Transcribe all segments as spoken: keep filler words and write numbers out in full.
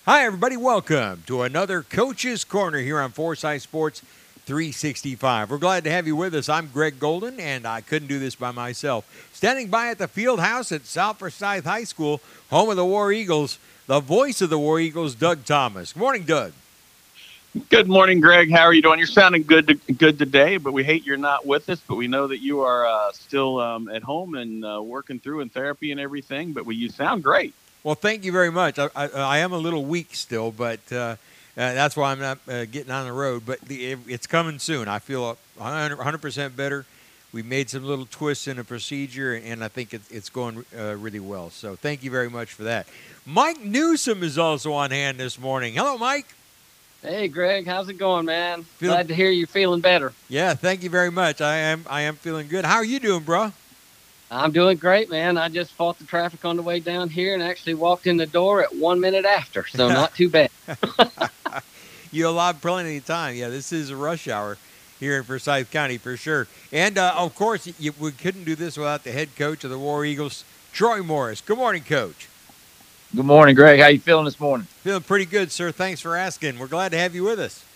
Hi, everybody. Welcome to another Coach's Corner here on Forsyth Sports three sixty-five. We're glad to have you with us. I'm Greg Golden, and I couldn't do this by myself. Standing by at the field house at South Forsyth High School, home of the War Eagles, the voice of the War Eagles, Doug Thomas. Good morning, Doug. Good morning, Greg. How are you doing? You're sounding good to, good today, but we hate you're not with us. But we know that you are uh, still um, at home and uh, working through in therapy and everything. But we, you sound great. Well, thank you very much. I, I, I am a little weak still, but uh, uh, that's why I'm not uh, getting on the road. But the, it, it's coming soon. I feel one hundred percent better. We made some little twists in the procedure, and I think it's, it's going uh, really well. So thank you very much for that. Mike Newsom is also on hand this morning. Hello, Mike. Hey, Greg. How's it going, man? Feel- Glad to hear you're feeling better. Yeah, thank you very much. I am I am feeling good. How are you doing, bro? I'm doing great, man. I just fought the traffic on the way down here and actually walked in the door at one minute after, so not too bad. You allowed plenty of time. Yeah, this is a rush hour here in Forsyth County for sure. And, uh, of course, you, we couldn't do this without the head coach of the War Eagles, Troy Morris. Good morning, Coach. Good morning, Greg. How you feeling this morning? Feeling pretty good, sir. Thanks for asking. We're glad to have you with us.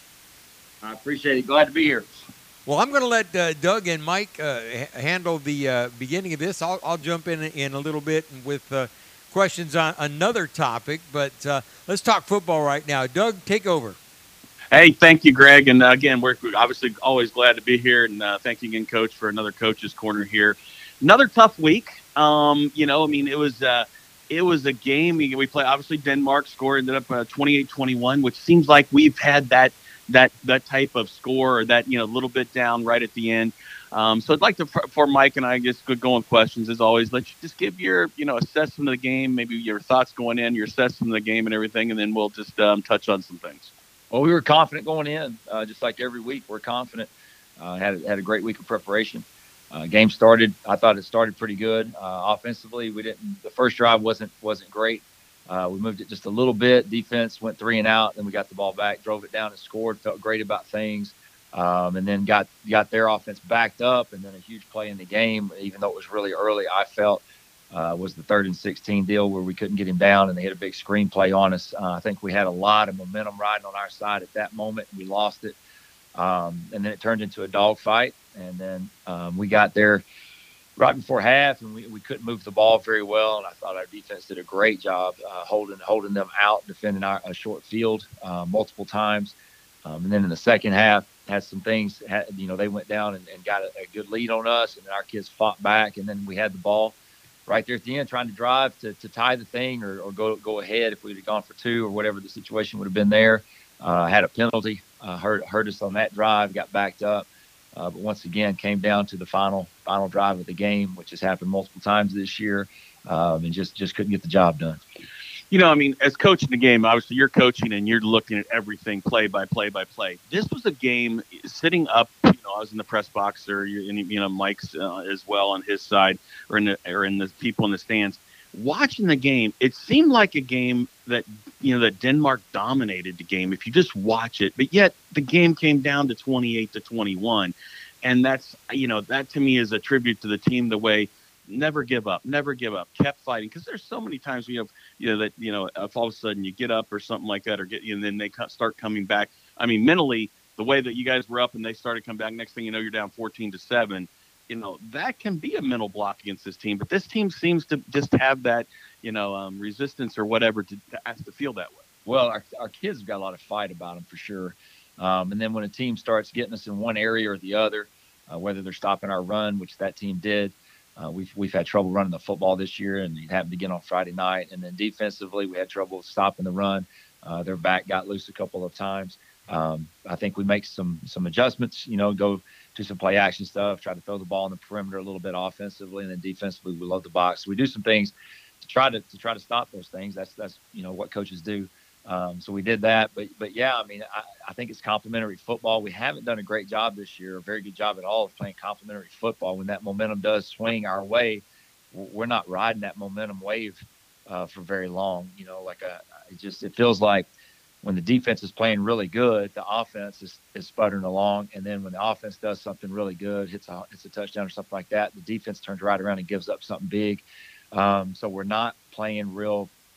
I appreciate it. Glad to be here. Well, I'm going to let uh, Doug and Mike uh, h- handle the uh, beginning of this. I'll, I'll jump in in a little bit with uh, questions on another topic, but uh, let's talk football right now. Doug, take over. Hey, thank you, Greg. And uh, again, we're obviously always glad to be here. And uh, thank you again, Coach, for another Coach's Corner here. Another tough week. Um, you know, I mean, it was uh, it was a game. We, we play, obviously, Denmark score ended up uh, twenty-eight twenty-one, which seems like we've had that that that type of score or that, you know, little bit down right at the end. Um, so I'd like to, for, for Mike and I, just go going questions as always. Let's just give your, you know, assessment of the game, maybe your thoughts going in, your assessment of the game and everything, and then we'll just um, touch on some things. Well, we were confident going in, uh, just like every week. We're confident. Uh, had had a great week of preparation. Uh, game started. I thought it started pretty good. Uh, offensively, we didn't. The first drive wasn't wasn't great. Uh, we moved it just a little bit. Defense went three and out. Then we got the ball back, drove it down and scored. Felt great about things, um, and then got got their offense backed up. And then a huge play in the game, even though it was really early. I felt uh, was the third and sixteen deal where we couldn't get him down, and they hit a big screen play on us. Uh, I think we had a lot of momentum riding on our side at that moment. We lost it, um, and then it turned into a dogfight. And then um, we got there right before half, and we, we couldn't move the ball very well. And I thought our defense did a great job uh, holding holding them out, defending our a short field uh, multiple times. Um, and then in the second half, had some things. Had, you know, they went down and, and got a, a good lead on us, and our kids fought back. And then we had the ball right there at the end, trying to drive to, to tie the thing or, or go go ahead if we'd have gone for two or whatever the situation would have been there. Uh, had a penalty, uh, hurt hurt us on that drive, got backed up. Uh, but once again, came down to the final final drive of the game, which has happened multiple times this year, um, and just, just couldn't get the job done. You know, I mean, as coaching the game, obviously you're coaching and you're looking at everything play by play by play. This was a game sitting up. You know, I was in the press box, or you know, Mike's uh, as well on his side, or in the or in the people in the stands watching the game. It seemed like a game that, you know, that Denmark dominated the game if you just watch it, but yet the game came down to twenty-eight to twenty-one, and that's, you know, that to me is a tribute to the team. The way never give up, never give up, kept fighting, because there's so many times we have, you know, that, you know, if all of a sudden you get up or something like that, or get, and then they start coming back. I mean, mentally, the way that you guys were up and they started coming back, next thing you know, you're down fourteen to seven. You know, that can be a mental block against this team, but this team seems to just have that, you know, um, resistance or whatever to, to ask to feel that way. Well, our, our kids have got a lot of fight about them for sure. Um, and then when a team starts getting us in one area or the other, uh, whether they're stopping our run, which that team did, uh, we've we've had trouble running the football this year, and it happened again on Friday night. And then defensively, we had trouble stopping the run. Uh, their back got loose a couple of times. Um, I think we make some some adjustments, you know, go do some play action stuff, try to throw the ball in the perimeter a little bit offensively, and then defensively we load the box. So we do some things to try to to try to stop those things. That's that's you know what coaches do. Um, so we did that, but but yeah, I mean, I, I think it's complementary football. We haven't done a great job this year, a very good job at all of playing complementary football. When that momentum does swing our way, we're not riding that momentum wave uh, for very long. You know, like a, it just it feels like when the defense is playing really good, the offense is, is sputtering along. And then when the offense does something really good, hits a, hits a touchdown or something like that, the defense turns right around and gives up something big. Um, so we're not playing real,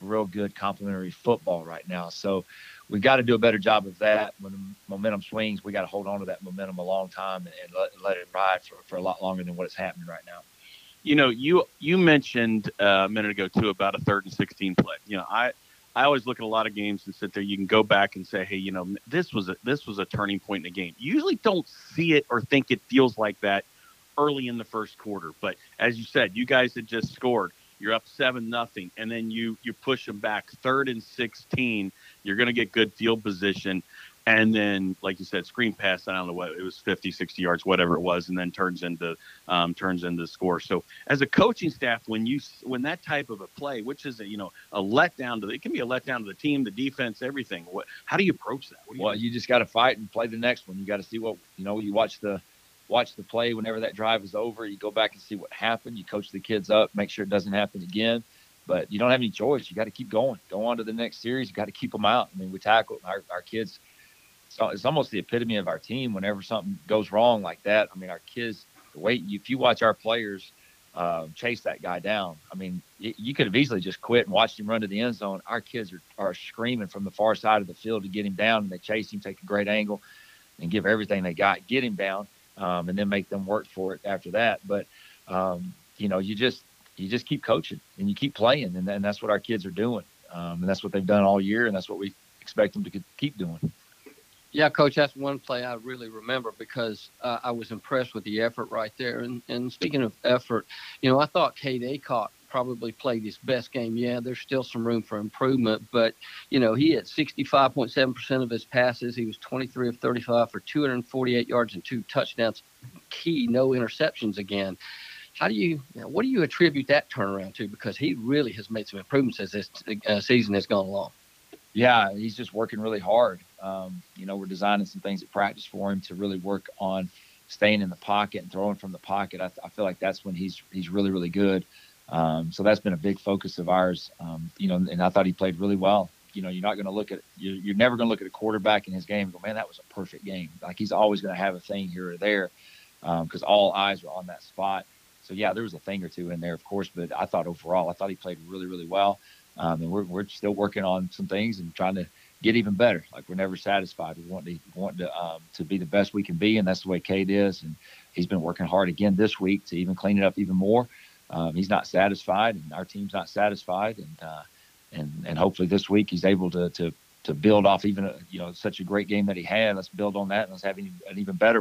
real good complementary football right now. So we got to do a better job of that. When the momentum swings, we got to hold on to that momentum a long time and, and let, let it ride for, for a lot longer than what is happening right now. You know, you you mentioned uh, a minute ago too about a third and sixteen play. You know, I I always look at a lot of games and sit there. You can go back and say, hey, you know, this was a this was a turning point in the game. You usually don't see it or think it feels like that early in the first quarter. But as you said, you guys had just scored. You're up seven nothing, and then you you push them back third and sixteen. You're going to get good field position. And then, like you said, screen pass, I don't know what, it was fifty, sixty yards, whatever it was, and then turns into um, turns into the score. So as a coaching staff, when you when that type of a play, which is a, you know, a letdown to the, it can be a letdown to the team, the defense, everything. What, how do you approach that? What do you well, do? you just got to fight and play the next one. You got to see what, you know, you watch the watch the play whenever that drive is over. You go back and see what happened. You coach the kids up, make sure it doesn't happen again. But you don't have any choice. You got to keep going. Go on to the next series. You got to keep them out. I mean, we tackle our, our kids. So it's almost the epitome of our team. Whenever something goes wrong like that, I mean, our kids, the way if you watch our players uh, chase that guy down, I mean, you, you could have easily just quit and watched him run to the end zone. Our kids are, are screaming from the far side of the field to get him down, and they chase him, take a great angle, and give everything they got, get him down, um, and then make them work for it after that. But um, you know, you just you just keep coaching and you keep playing, and, and that's what our kids are doing, um, and that's what they've done all year, and that's what we expect them to keep doing. Yeah, Coach, that's one play I really remember because uh, I was impressed with the effort right there. And, and speaking of effort, you know, I thought Cade Aycock probably played his best game. Yeah, there's still some room for improvement, but, you know, he had sixty-five point seven percent of his passes. He was twenty-three of thirty-five for two hundred forty-eight yards and two touchdowns. Key, no interceptions again. How do you, you know, what do you attribute that turnaround to? Because he really has made some improvements as this uh, season has gone along. Yeah, he's just working really hard. Um, you know, we're designing some things at practice for him to really work on staying in the pocket and throwing from the pocket. I, I feel like that's when he's he's really, really good. Um, so that's been a big focus of ours. Um, you know, and I thought he played really well. You know, you're not going to look at you're, you're never going to look at a quarterback in his game and go, man, that was a perfect game. Like he's always going to have a thing here or there because um, all eyes are on that spot. So yeah, there was a thing or two in there, of course, but I thought overall, I thought he played really, really well. Um, and we're we're still working on some things and trying to get even better. Like we're never satisfied. We want to want to um, to be the best we can be, and that's the way Cade is. And he's been working hard again this week to even clean it up even more. Um, he's not satisfied, and our team's not satisfied. And uh, and and hopefully this week he's able to to to build off even a, you know such a great game that he had. Let's build on that and let's have an, an even better.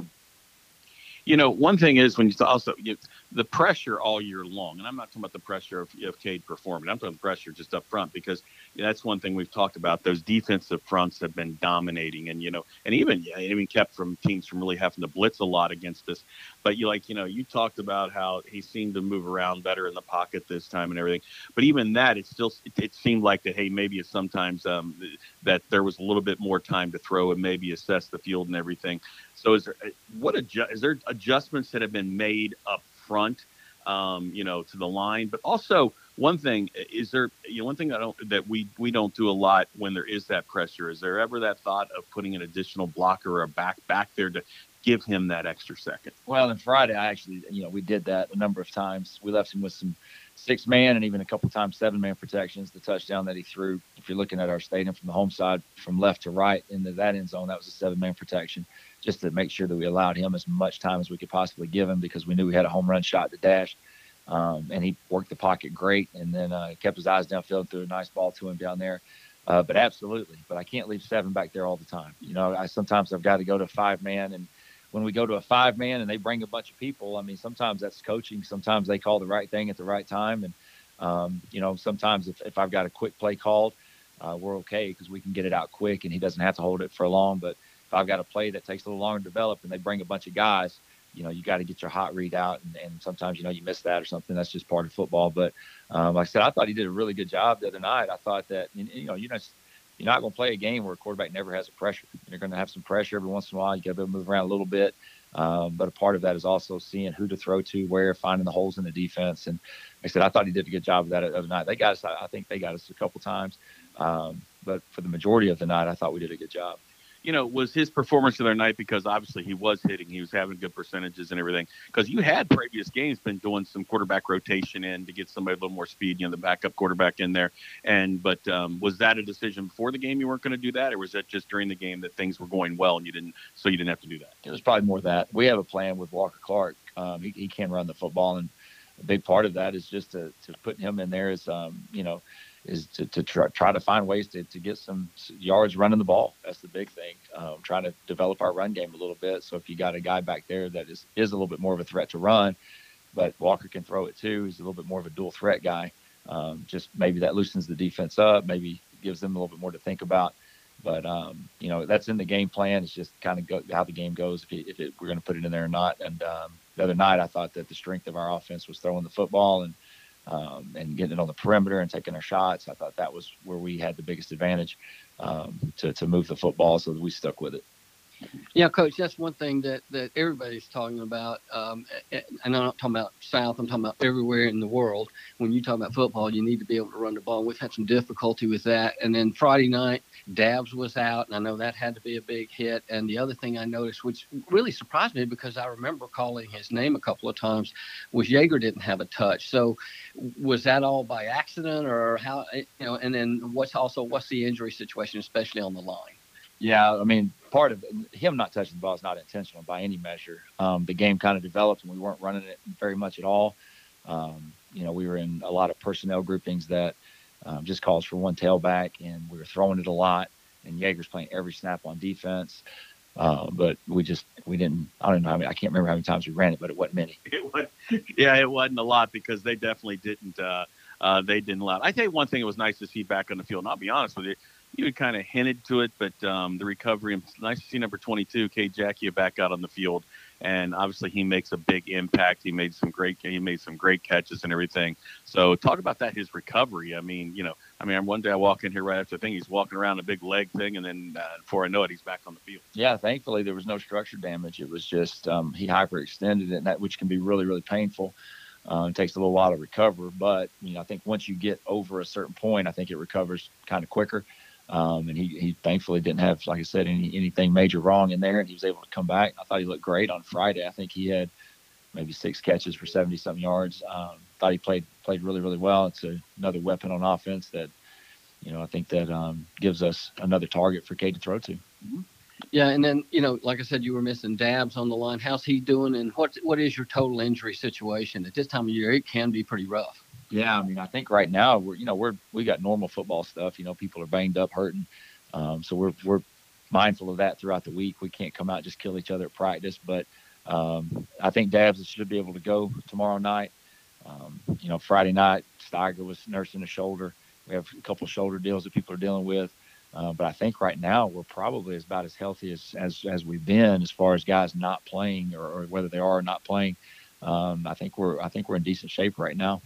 You know, one thing is when you also you, the pressure all year long, and I'm not talking about the pressure of, of Cade performing. I'm talking pressure just up front because you know, that's one thing we've talked about. Those defensive fronts have been dominating, and you know, and even yeah, even kept from teams from really having to blitz a lot against us. But you like, you know, you talked about how he seemed to move around better in the pocket this time and everything. But even that, it still it, it seemed like that. Hey, maybe it's sometimes um, that there was a little bit more time to throw and maybe assess the field and everything. So is there what adju- is there adjustments that have been made up front, um, you know, to the line? But also one thing is there, you know, one thing I don't that we we don't do a lot when there is that pressure. Is there ever that thought of putting an additional blocker or a back back there to give him that extra second? Well, on Friday, I actually, you know, we did that a number of times. We left him with some six man and even a couple times seven man protections. The touchdown that he threw, if you're looking at our stadium from the home side, from left to right into that end zone, that was a seven man protection, just to make sure that we allowed him as much time as we could possibly give him because we knew we had a home run shot to dash. Um, and he worked the pocket great and then uh, kept his eyes downfield and threw a nice ball to him down there. Uh, but absolutely, but I can't leave seven back there all the time. You know, I sometimes I've got to go to five man, and when we go to a five man and they bring a bunch of people, I mean, sometimes that's coaching. Sometimes they call the right thing at the right time. And, um, you know, sometimes if, if I've got a quick play called, uh, we're okay because we can get it out quick and he doesn't have to hold it for long. But if I've got a play that takes a little longer to develop and they bring a bunch of guys, you know, you got to get your hot read out. And, and sometimes, you know, you miss that or something. That's just part of football. But um, like I said, I thought he did a really good job the other night. I thought that, you know, you know, you're not going to play a game where a quarterback never has a pressure. You're going to have some pressure every once in a while. You got to be able to move around a little bit. Um, but a part of that is also seeing who to throw to, where, finding the holes in the defense. And like I said, I thought he did a good job of that the other night. They got us, I think they got us a couple times. Um, but for the majority of the night, I thought we did a good job. you know, was his performance the other night, because obviously he was hitting, he was having good percentages and everything. Because you had previous games been doing some quarterback rotation in to get somebody a little more speed, you know, the backup quarterback in there. And but um, was that a decision before the game you weren't going to do that, or was that just during the game that things were going well and you didn't, so you didn't have to do that? It was probably more that we have a plan with Walker Clark. Um, he, he can run the football, and a big part of that is just to, to put him in there is, um, you know, is to, to try, try to find ways to, to get some yards running the ball. That's the big thing. Um, trying to develop our run game a little bit. So if you got a guy back there that is, is a little bit more of a threat to run, but Walker can throw it too. He's a little bit more of a dual threat guy. Um, just maybe that loosens the defense up, maybe gives them a little bit more to think about. But, um, you know, that's in the game plan. It's just kind of go, how the game goes, if, it, if it, we're going to put it in there or not. And um, the other night, I thought that the strength of our offense was throwing the football and um, and getting it on the perimeter and taking our shots. I thought that was where we had the biggest advantage um, to, to move the football, so that we stuck with it. Yeah, Coach, that's one thing that, that everybody's talking about. Um, and I'm not talking about South. I'm talking about everywhere in the world. When you talk about football, you need to be able to run the ball. We've had some difficulty with that. And then Friday night, Dabbs was out, and I know that had to be a big hit. And the other thing I noticed, which really surprised me because I remember calling his name a couple of times, was Yeager didn't have a touch. So was that all by accident, or how, you know, and then what's also, what's the injury situation, especially on the line? Yeah, I mean, part of it, him not touching the ball is not intentional by any measure. Um, the game kind of developed, and we weren't running it very much at all. Um, you know, we were in a lot of personnel groupings that um, just calls for one tailback, and we were throwing it a lot. And Yeager's playing every snap on defense, uh, but we just we didn't. I don't know how many. I can't remember how many times we ran it, but it wasn't many. It was, yeah, it wasn't a lot, because they definitely didn't. Uh, uh, they didn't allow it. I tell you one thing, it was nice to see back on the field. And I'll be honest with you. You had kind of hinted to it, but um, the recovery, it's nice to see number twenty-two, Cade Jackie, back out on the field. And obviously he makes a big impact. He made some great, he made some great catches and everything. So talk about that, his recovery. I mean, you know, I mean, one day I walk in here right after the thing, he's walking around a big leg thing. And then uh, before I know it, he's back on the field. Yeah. Thankfully there was no structure damage. It was just, um, he hyperextended it, and that, which can be really, really painful. Uh, it takes a little while to recover, but you know, I think once you get over a certain point, I think it recovers kind of quicker. Um, and he, he thankfully didn't have, like I said, any anything major wrong in there, and he was able to come back. I thought he looked great on Friday. I think he had maybe six catches for seventy something yards. Um, thought he played played really, really well. It's a, another weapon on offense that, you know, I think that um, gives us another target for Cade to throw to. Mm-hmm. Yeah, and then, you know, like I said, you were missing Dabbs on the line. How's he doing, and what what is your total injury situation at this time of year? It can be pretty rough. Yeah, I mean, I think right now we're, you know, we're we got normal football stuff. You know, people are banged up, hurting, um, so we're we're mindful of that throughout the week. We can't come out and just kill each other at practice, but um, I think Dabbs should be able to go tomorrow night. Um, you know, Friday night, Steiger was nursing a shoulder. We have a couple of shoulder deals that people are dealing with, uh, but I think right now we're probably about as healthy as as, as we've been as far as guys not playing or, or whether they are or not playing. Um, I think we're I think we're in decent shape right now.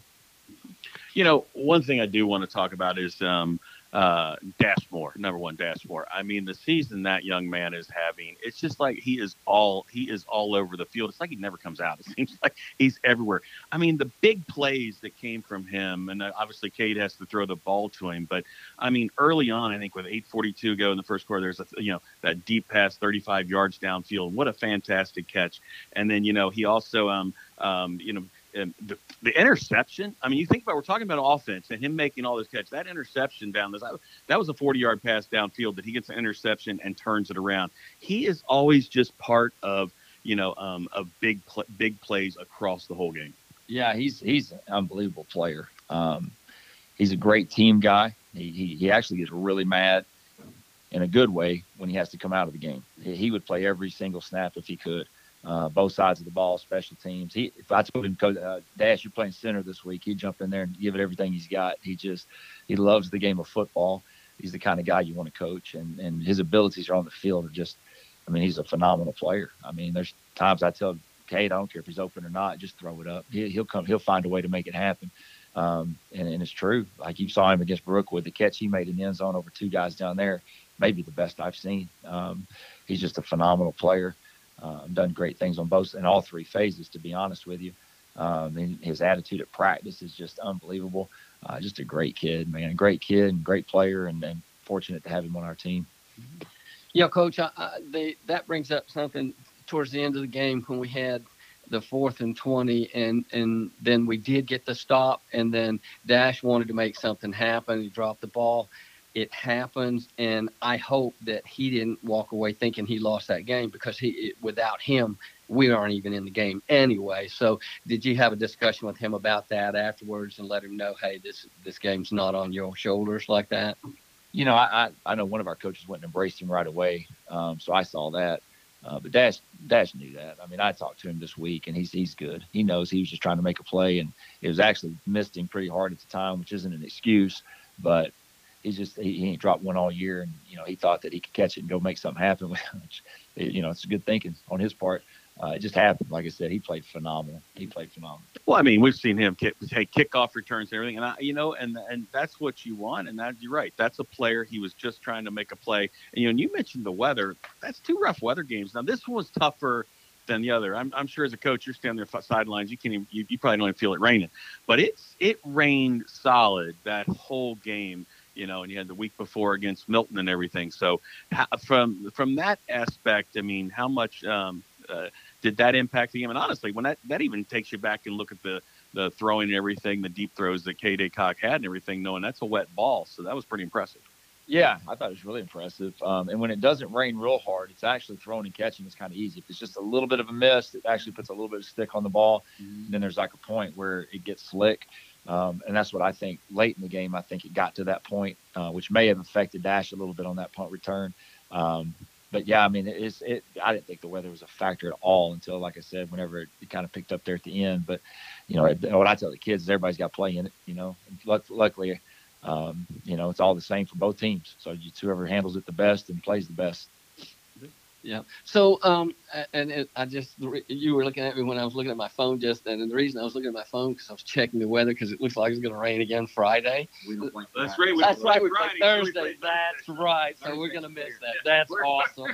You know, one thing I do want to talk about is um, uh, Dashmore, number one Dashmore. I mean, the season that young man is having, it's just like he is all he is all over the field. It's like he never comes out. It seems like he's everywhere. I mean, the big plays that came from him, and obviously Cade has to throw the ball to him. But I mean, early on, I think with eight forty-two go in the first quarter, there's a you know that deep pass, thirty-five yards downfield. What a fantastic catch! And then you know he also um um you know. And the, the interception, I mean, you think about, we're talking about offense and him making all those catches. That interception down this, that was a forty-yard pass downfield that he gets an interception and turns it around. He is always just part of, you know, um, of big, pl- big plays across the whole game. Yeah, he's he's an unbelievable player. Um, he's a great team guy. He, he he actually gets really mad in a good way when he has to come out of the game. He, he would play every single snap if he could. Uh, both sides of the ball, special teams. He, if I told him, Coach uh, Dash, you're playing center this week, he'd jump in there and give it everything he's got. He just, he loves the game of football. He's the kind of guy you want to coach, and, and his abilities are on the field are just, I mean, he's a phenomenal player. I mean, there's times I tell Cade, I don't care if he's open or not, just throw it up. He, he'll come, he'll find a way to make it happen. Um, and, and it's true. Like you saw him against Brookwood, the catch he made in the end zone over two guys down there, maybe the best I've seen. Um, he's just a phenomenal player. Uh, done great things on both in all three phases, to be honest with you. Um, and his attitude at practice is just unbelievable. Uh, just a great kid, man, a great kid and great player, and, and fortunate to have him on our team. Yeah, Coach, I, I, they, that brings up something towards the end of the game when we had the fourth and twenty, and, and then we did get the stop, and then Dash wanted to make something happen. He dropped the ball. It happens, and I hope that he didn't walk away thinking he lost that game because he it, without him, we aren't even in the game anyway. So did you have a discussion with him about that afterwards and let him know, hey, this this game's not on your shoulders like that? You know, I, I, I know one of our coaches went and embraced him right away. Um, so I saw that. Uh, but Dash Dash knew that. I mean, I talked to him this week, and he's he's good. He knows he was just trying to make a play, and it was actually missed him pretty hard at the time, which isn't an excuse. But he's just he, he ain't dropped one all year, and you know he thought that he could catch it and go make something happen. Which, you know, it's good thinking on his part. Uh, it just happened. Like I said, he played phenomenal. He played phenomenal. Well, I mean, we've seen him kick, take kickoff returns and everything, and I, you know, and and that's what you want. And that you're right. That's a player. He was just trying to make a play. And you know, and you mentioned the weather. That's two rough weather games. Now, this one was tougher than the other. I'm, I'm sure as a coach, you're standing there sidelines. You can't even. You, you probably don't even feel it raining. But it's it rained solid that whole game. You know, and you had the week before against Milton and everything. So how, from from that aspect, I mean, how much. Um, uh, did that impact the game? And honestly, when that, that even takes you back and look at the, the throwing and everything, the deep throws that K-Day Cock had and everything, knowing that's a wet ball. So that was pretty impressive. Yeah, I thought it was really impressive. Um, and when it doesn't rain real hard, it's actually throwing and catching is kind of easy. If it's just a little bit of a miss, it actually puts a little bit of stick on the ball. Mm-hmm. And then there's like a point where it gets slick. Um, and that's what I think late in the game, I think it got to that point, uh, which may have affected Dash a little bit on that punt return. Um, But yeah, I mean, it is. It. I didn't think the weather was a factor at all until, like I said, whenever it, it kind of picked up there at the end. But you know, it, what I tell the kids is everybody's got to play in it. You know, luck, luckily, um, you know, it's all the same for both teams. So it's whoever handles it the best and plays the best. Yeah. So, um, and it, I just, you were looking at me when I was looking at my phone just then. And the reason I was looking at my phone because I was checking the weather because it looks like it's going to rain again Friday. We don't play That's right. We That's right. We play Friday. Thursday. We play That's Thursday. right. So Thursday. we're going to miss that. Yeah. That's awesome.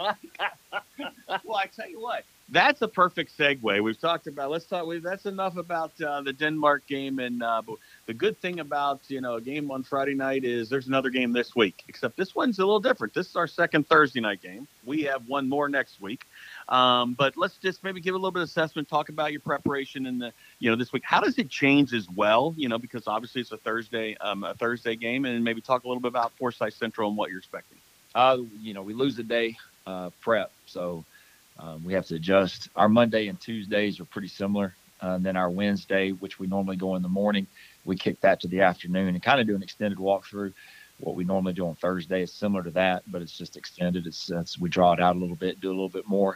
Well, I tell you what, that's a perfect segue. We've talked about, let's talk, that's enough about uh, the Denmark game. And uh, the good thing about, you know, a game on Friday night is there's another game this week, except this one's a little different. This is our second Thursday night game. We have one more next week. Um, but let's just maybe give a little bit of assessment, talk about your preparation in the, you know, this week. How does it change as well? You know, because obviously it's a Thursday, um, a Thursday game, and maybe talk a little bit about Forsyth Central and what you're expecting. Uh, you know, we lose a day uh, prep, so um, we have to adjust. Our Monday and Tuesdays are pretty similar. Uh, and then our Wednesday, which we normally go in the morning, we kick that to the afternoon and kind of do an extended walkthrough. What we normally do on Thursday is similar to that, but it's just extended. It's, it's we draw it out a little bit, do a little bit more.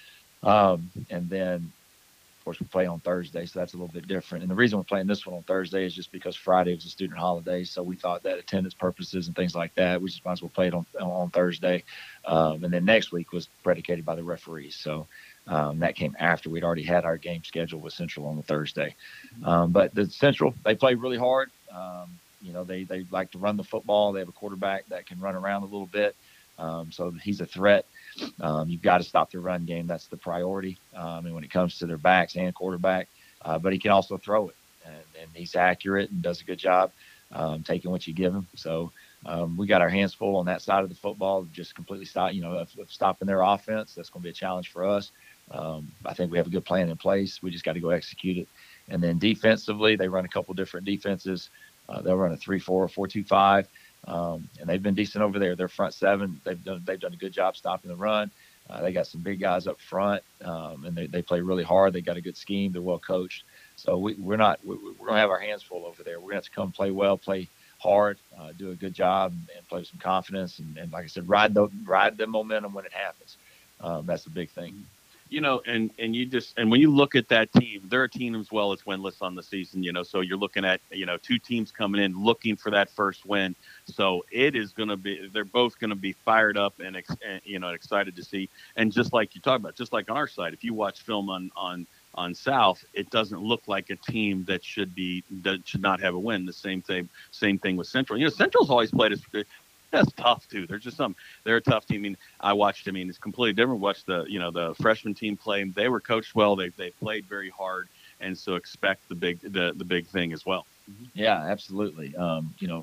Um, and then, of course, we play on Thursday, so that's a little bit different. And the reason we're playing this one on Thursday is just because Friday was a student holiday, so we thought that attendance purposes and things like that, we just might as well play it on, on Thursday. Um, and then next week was predicated by the referees. So um, that came after we'd already had our game scheduled with Central on the Thursday. Um, but the Central, they play really hard. Um, you know, they, they like to run the football. They have a quarterback that can run around a little bit. Um, so he's a threat. Um, you've got to stop the run game. That's the priority. Um, and when it comes to their backs and quarterback, uh, but he can also throw it, and, and he's accurate and does a good job um, taking what you give him. So um, we got our hands full on that side of the football, just completely stop, you know, of, of stopping their offense. That's going to be a challenge for us. Um, I think we have a good plan in place. We just got to go execute it. And then defensively, they run a couple different defenses. Uh, they'll run a three four or four two five. Um, and they've been decent over there. Their front seven, they've done they've done a good job stopping the run. Uh, they got some big guys up front, um, and they, they play really hard. They got a good scheme. They're well coached. So we, we're not we, we're going to have our hands full over there. We're going to have to come play well, play hard, uh, do a good job, and, and play with some confidence. And, and like I said, ride the ride the momentum when it happens. Um, that's the big thing. You know, and, and you just, and when you look at that team, they're a team as well as winless on the season, you know, so you're looking at, you know, two teams coming in looking for that first win. So it is going to be, they're both going to be fired up and, and, you know, excited to see. And just like you talked about, just like on our side, if you watch film on, on, on South, it doesn't look like a team that should be, that should not have a win. The same thing, same thing with Central. You know, Central's always played as, that's tough too. There's just some, they're a tough team. I mean, I watched, I mean, it's completely different. Watch the, you know, the freshman team play. They were coached well. They, they played very hard. And so expect the big, the, the big thing as well. Yeah, absolutely. Um, you know,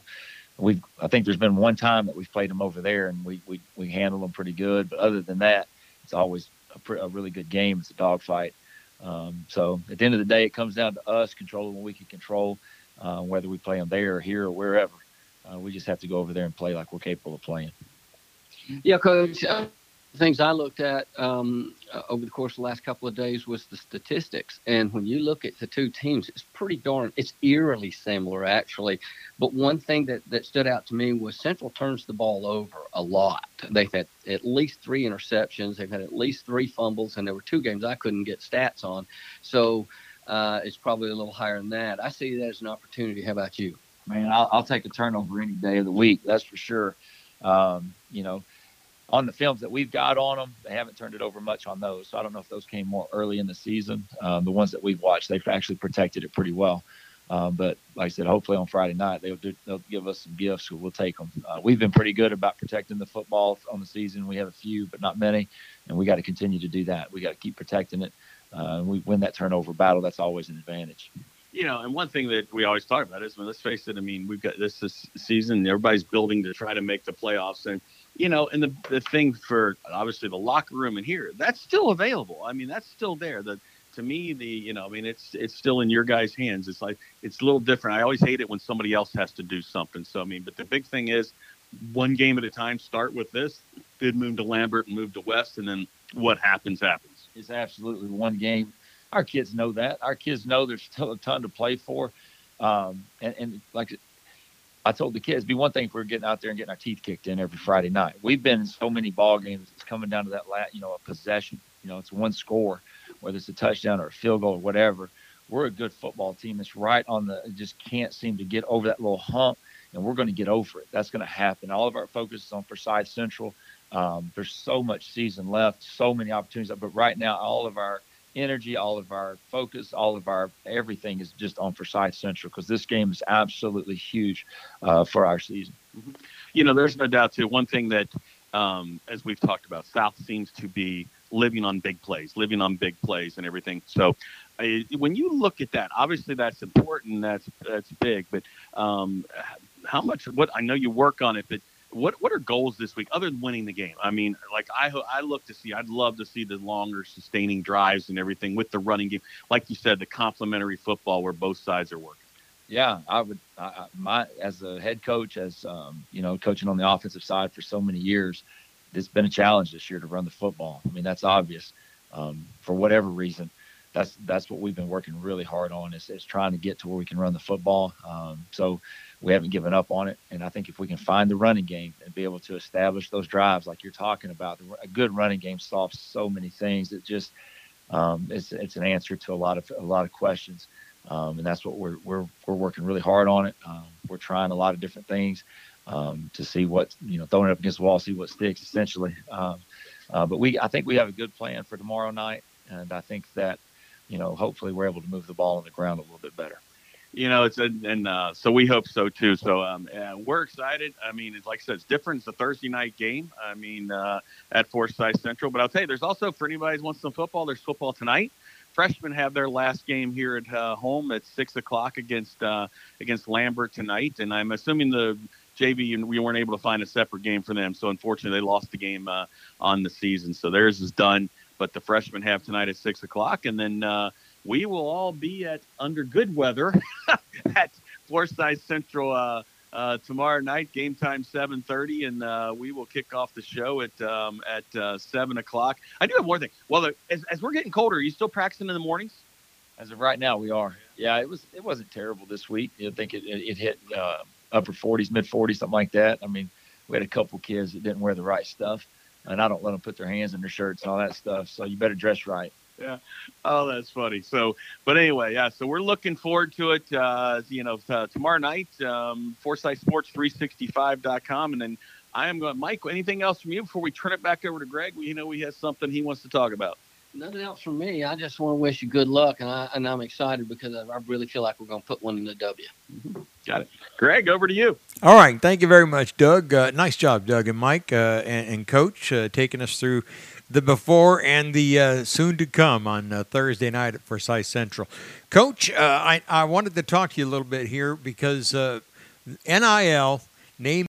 we've I think there's been one time that we've played them over there and we we we handle them pretty good. But other than that, it's always a, pre- a really good game. It's a dogfight. Um, so at the end of the day, it comes down to us controlling what we can control, uh, whether we play them there or here or wherever. Uh, we just have to go over there and play like we're capable of playing. Yeah, Coach. Uh, things I looked at um, uh, over the course of the last couple of days was the statistics. And when you look at the two teams, it's pretty darn, it's eerily similar, actually. But one thing that, that stood out to me was Central turns the ball over a lot. They've had at least three interceptions. They've had at least three fumbles. And there were two games I couldn't get stats on. So uh, it's probably a little higher than that. I see that as an opportunity. How about you? Man, I'll, I'll take a turnover any day of the week. That's for sure. Um, you know, on the films that we've got on them, they haven't turned it over much on those. So I don't know if those came more early in the season. Um, the ones that we've watched, they've actually protected it pretty well. Um, but like I said, hopefully on Friday night, they'll, do, they'll give us some gifts, so we'll take them. Uh, we've been pretty good about protecting the football on the season. We have a few, but not many. And we got to continue to do that. We got to keep protecting it. Uh, we win that turnover battle. That's always an advantage. You know, and one thing that we always talk about is, I mean, let's face it, I mean, we've got this, this season, everybody's building to try to make the playoffs. And, you know, and the, the thing for obviously the locker room in here, that's still available. I mean, that's still there. The, to me, the, you know, I mean, it's it's still in your guys' hands. It's like, it's a little different. I always hate it when somebody else has to do something. So, I mean, but the big thing is one game at a time, start with this, then move to Lambert and move to West, and then what happens, happens. It's absolutely one game. Our kids know that. Our kids know there's still a ton to play for. Um, and, and like I told the kids, it'd be one thing if we were getting out there and getting our teeth kicked in every Friday night. We've been in so many ball games. It's coming down to that, you know, a possession. You know, it's one score, whether it's a touchdown or a field goal or whatever. We're a good football team. It's right on the, it just can't seem to get over that little hump, and we're going to get over it. That's going to happen. All of our focus is on Forsyth Central. Um, there's so much season left, so many opportunities. But right now, all of our energy, all of our focus, all of our everything is just on Forsyth Central, because this game is absolutely huge uh, for our season. Mm-hmm. You know, there's no doubt too. One thing that, um, as we've talked about, South seems to be living on big plays, living on big plays and everything. So uh, when you look at that, obviously that's important. That's that's big. But um, how much? What I know you work on it, but What what are goals this week other than winning the game? I mean, like I I look to see, I'd love to see the longer sustaining drives and everything with the running game. Like you said, the complementary football where both sides are working. Yeah, I would. I, my as a head coach, as um, you know, coaching on the offensive side for so many years, it's been a challenge this year to run the football. I mean, that's obvious. Um, for whatever reason, that's that's what we've been working really hard on is, is trying to get to where we can run the football. Um, so. We haven't given up on it. And I think if we can find the running game and be able to establish those drives like you're talking about, a good running game solves so many things. It just um, it's it's an answer to a lot of a lot of questions. Um, and that's what we're we're we're working really hard on it. Um, we're trying a lot of different things um, to see what, you know, throwing it up against the wall, see what sticks essentially. Um, uh, but we I think we have a good plan for tomorrow night. And I think that, you know, hopefully we're able to move the ball on the ground a little bit better. You know, it's a, and uh, so we hope so too. So um, uh, we're excited. I mean, it's like I said, it's different. It's a Thursday night game. I mean, uh, at Forsyth Central. But I'll tell you, there's also, for anybody who wants some football, there's football tonight. Freshmen have their last game here at uh, home at six o'clock against uh, against Lambert tonight. And I'm assuming the J V, we weren't able to find a separate game for them. So unfortunately, they lost the game uh, on the season. So theirs is done. But the freshmen have tonight at six o'clock, and then. Uh, We will all be at under good weather at Forsyth Central uh, uh, tomorrow night. Game time seven thirty, and uh, we will kick off the show at um, at uh, seven o'clock. I do have more thing. Well, as, as we're getting colder, are you still practicing in the mornings? As of right now, we are. Yeah, it was it wasn't terrible this week. I think it it, it hit uh, upper forties, mid forties, something like that. I mean, we had a couple kids that didn't wear the right stuff, and I don't let them put their hands in their shirts and all that stuff. So you better dress right. Yeah. Oh, that's funny. So, but anyway, yeah. So we're looking forward to it. Uh, you know, uh, tomorrow night, um, Forsyth Sports three sixty-five dot com, and then I am going. Mike, anything else from you before we turn it back over to Greg? We, you know, he has something he wants to talk about. Nothing else from me. I just want to wish you good luck, and I and I'm excited because I really feel like we're going to put one in the W. Mm-hmm. Got it. Greg, over to you. All right. Thank you very much, Doug. Uh, nice job, Doug and Mike uh, and, and Coach, uh, taking us through the before and the uh, soon to come on uh, Thursday night at Forsyth Central. Coach, uh, I, I wanted to talk to you a little bit here because uh, N I L name,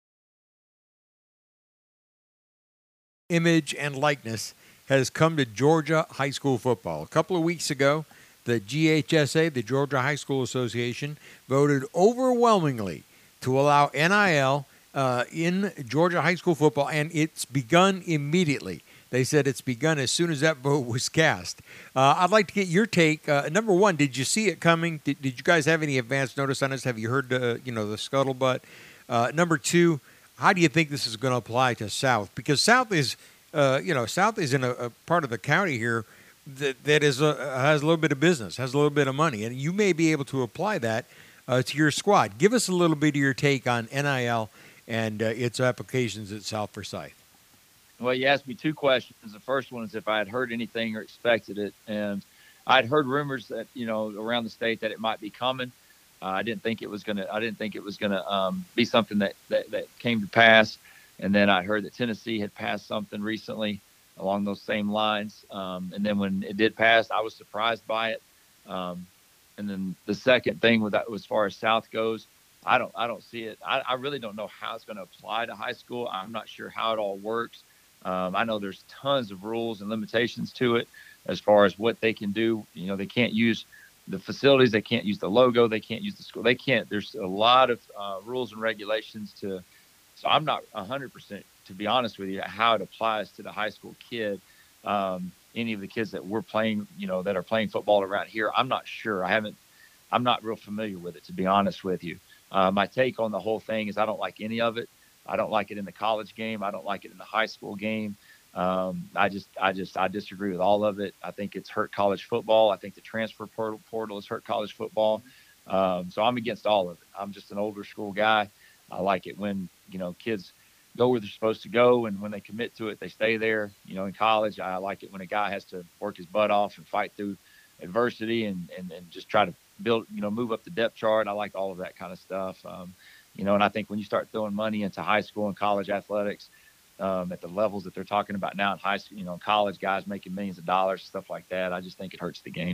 image, and likeness has come to Georgia high school football. A couple of weeks ago, the G H S A, the Georgia High School Association, voted overwhelmingly to allow N I L uh, in Georgia high school football, and it's begun immediately. They said it's begun as soon as that vote was cast. Uh, I'd like to get your take. Uh, number one, did you see it coming? Did, did you guys have any advance notice on this? Have you heard uh, you know the scuttlebutt? Uh, number two, how do you think this is going to apply to South? Because South is, uh, you know, South is in a, a part of the county here that that is a, has a little bit of business, has a little bit of money, and you may be able to apply that uh, to your squad. Give us a little bit of your take on N I L and uh, its applications at South Forsyth. Well, you asked me two questions. The first one is if I had heard anything or expected it, and I'd heard rumors that you know around the state that it might be coming. Uh, I didn't think it was gonna. I didn't think it was gonna um, be something that, that that came to pass. And then I heard that Tennessee had passed something recently along those same lines. Um, and then when it did pass, I was surprised by it. Um, and then the second thing with that, as far as South goes, I don't I don't see it. I, I really don't know how it's going to apply to high school. I'm not sure how it all works. Um, I know there's tons of rules and limitations to it as far as what they can do. You know, they can't use the facilities. They can't use the logo. They can't use the school. They can't. There's a lot of uh, rules and regulations to. So I'm not one hundred percent, to be honest with you, how it applies to the high school kid. Um, any of the kids that we're playing, you know, that are playing football around here, I'm not sure. I haven't. I'm not real familiar with it, to be honest with you. Uh, my take on the whole thing is I don't like any of it. I don't like it in the college game. I don't like it in the high school game. Um, I just, I just, I disagree with all of it. I think it's hurt college football. I think the transfer portal, portal has hurt college football. Um, so I'm against all of it. I'm just an older school guy. I like it when, you know, kids go where they're supposed to go, and when they commit to it, they stay there. You know, in college, I like it when a guy has to work his butt off and fight through adversity and, and, and just try to build, you know, move up the depth chart. I like all of that kind of stuff. Um, You know, and I think when you start throwing money into high school and college athletics um, at the levels that they're talking about now in high school, you know, college guys making millions of dollars, stuff like that, I just think it hurts the game.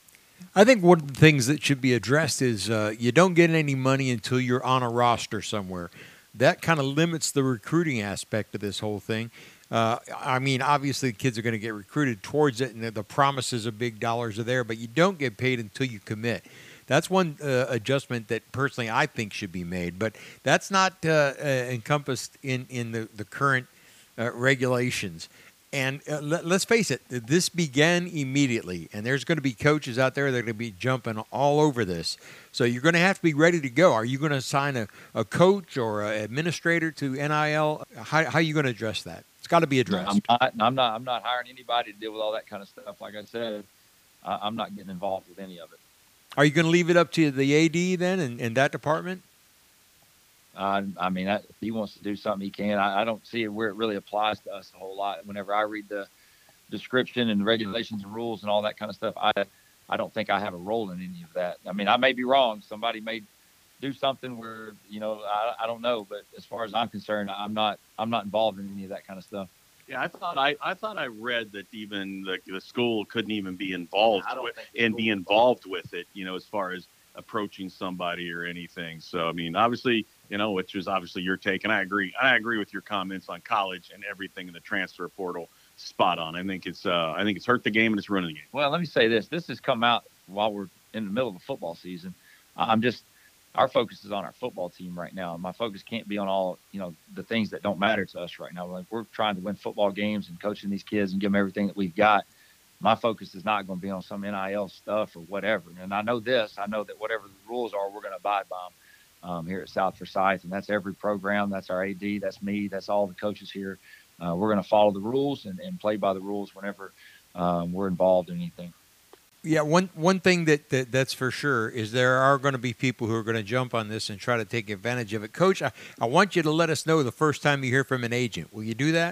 I think one of the things that should be addressed is uh, you don't get any money until you're on a roster somewhere. That kind of limits the recruiting aspect of this whole thing. Uh, I mean, obviously, kids are going to get recruited towards it, and the promises of big dollars are there, but you don't get paid until you commit. That's one uh, adjustment that personally I think should be made, but that's not uh, uh, encompassed in, in the, the current uh, regulations. And uh, let, let's face it, this began immediately, and there's going to be coaches out there that are going to be jumping all over this. So you're going to have to be ready to go. Are you going to assign a, a coach or an administrator to N I L? How, how are you going to address that? It's got to be addressed. I'm not, I'm not, I'm not hiring anybody to deal with all that kind of stuff. Like I said, I, I'm not getting involved with any of it. Are you going to leave it up to the A D then in, in that department? Uh, I mean, I, if he wants to do something, he can. I, I don't see it where it really applies to us a whole lot. Whenever I read the description and regulations and rules and all that kind of stuff, I I don't think I have a role in any of that. I mean, I may be wrong. Somebody may do something where, you know, I, I don't know. But as far as I'm concerned, I'm not I'm not involved in any of that kind of stuff. Yeah, I thought I, I thought I read that even the, the school couldn't even be involved with, and be involved with it, you know, as far as approaching somebody or anything. So, I mean, obviously, you know, which is obviously your take, and I agree. I agree with your comments on college and everything in the transfer portal. Spot on. I think it's uh, I think it's hurt the game and it's ruining the game. Well, let me say this. This has come out while we're in the middle of the football season. I'm just our focus is on our football team right now. My focus can't be on all, you know, the things that don't matter to us right now. Like we're trying to win football games and coaching these kids and give them everything that we've got. My focus is not going to be on some N I L stuff or whatever. And I know this. I know that whatever the rules are, we're going to abide by them um, here at South Forsyth. And that's every program. That's our A D. That's me. That's all the coaches here. Uh, we're going to follow the rules and, and play by the rules whenever um, we're involved in anything. Yeah, one one thing that, that that's for sure is there are going to be people who are going to jump on this and try to take advantage of it. Coach, I, I want you to let us know the first time you hear from an agent. Will you do that?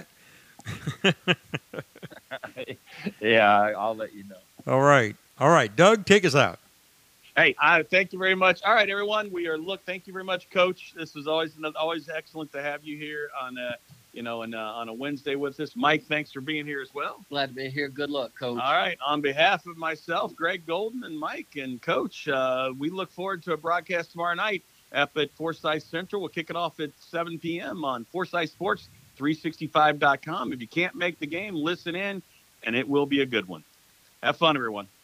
Yeah, I'll let you know. All right. All right. Doug, take us out. Hey, I thank you very much. All right, everyone. We are look. Thank you very much, Coach. This was always always excellent to have you here on a you know and uh, on a Wednesday with us. Mike, thanks for being here as well. Glad to be here. Good luck, Coach. All right. On behalf of myself, Greg Golden, and Mike and Coach, uh, we look forward to a broadcast tomorrow night. up at Forsyth Central. We'll kick it off at seven p.m. on Forsyth Sports three sixty-five dot com. If you can't make the game, listen in, and it will be a good one. Have fun, everyone.